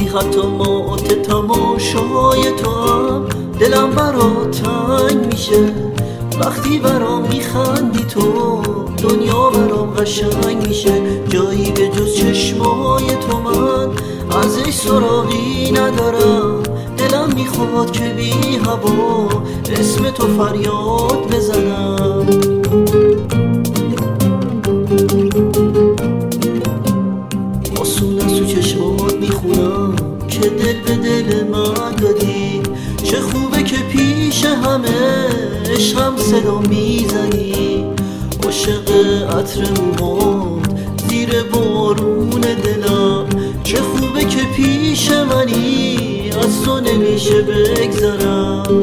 حتی موت تماشای تو هم دلم برات تنگ میشه. وقتی برام میخندی تو دنیا برام قشنگ میشه. جایی به جز چشمای تو من ازش سراغی ندارم. دلم میخواد که بی هوا اسم تو فریاد بزنم. آسون از تو چشمات میخونم که دل به دل من دادی. چه خوبه که پیش همه عشقم صدا میزنی. عاشق عطر موهات زیر بارون دلم. چه خوبه که پیش منی از تو نمیشه بگذرم.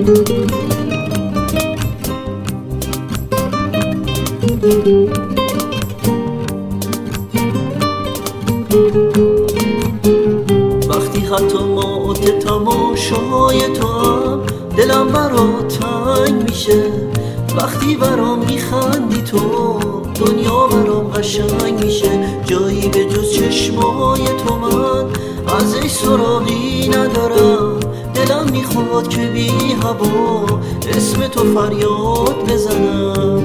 وقتی حتی موت تماشای تو هم دلم برات تنگ میشه. وقتی برام میخندی تو دنیا برام قشنگ میشه. جایی به جز چشمای تو من ازش سراغی ندارم. دلم میخواد که بی هوا اسم تو فریاد بزنم.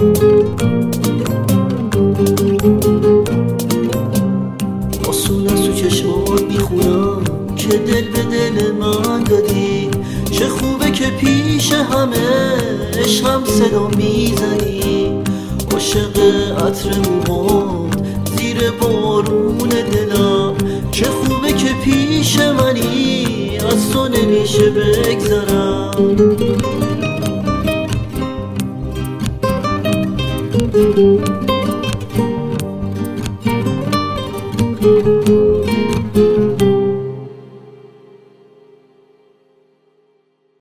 آسون از تو چشمات میخونم که دل به دل من دادی. چه خوبه که پیش همه عشقم صدا میزنی. عاشق عطر موهات زیر بارون دلم. چه خوبه که پیش منی از تو نمیشه بگذرم.